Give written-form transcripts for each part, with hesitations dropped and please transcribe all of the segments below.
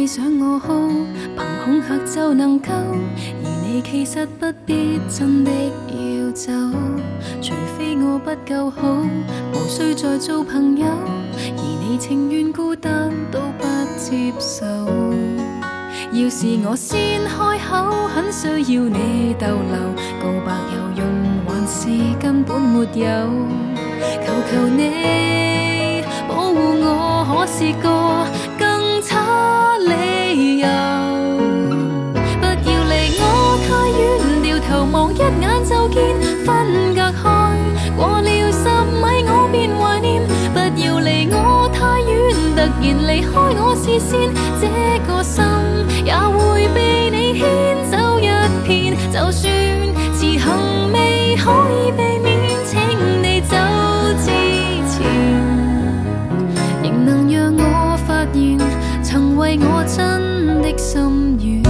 你想我好，凭恐嚇就能夠，而你其實不必真的要走。除非我不夠好，無需再做朋友，而你情願孤單都不接受。要是我先開口，很需要你逗留，告白有用還是根本沒有？求求你保護我，可是個更差理由。不要離我太遠，掉頭望一眼就見分隔開，過了10米我便懷念。不要離我太遠，突然離開我視線，這個心也會被你牽走一片。就算遲行未可以避免，請你走之前，仍能讓我發現曾為我真的心願。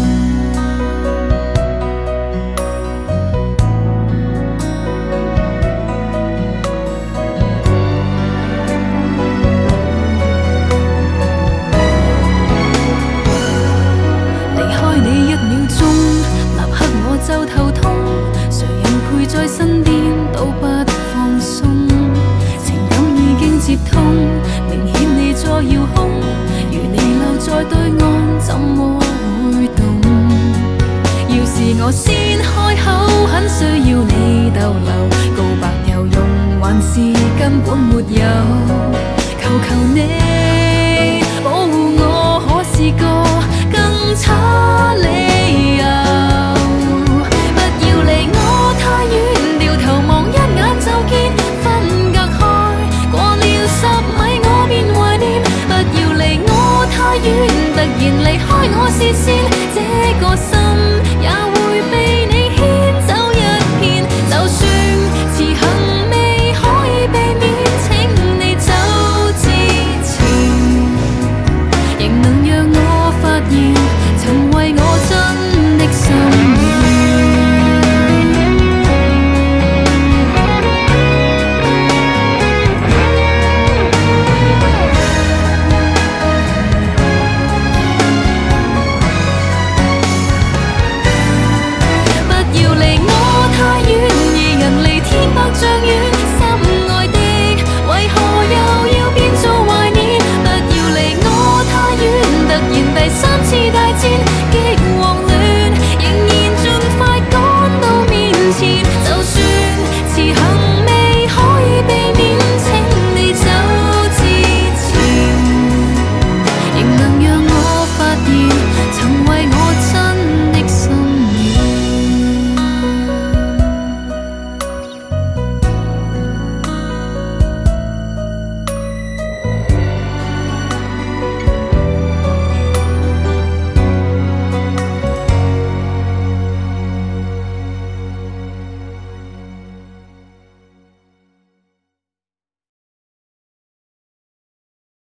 就頭痛，誰人陪在身邊都不放鬆。情感已經接通，明顯你在遙控，如你留在對岸，怎麼會懂？要是我先開口，很需要你逗留，告白有用還是根本沒有？求求你保護我，可是個更差理由。突然離開我視線，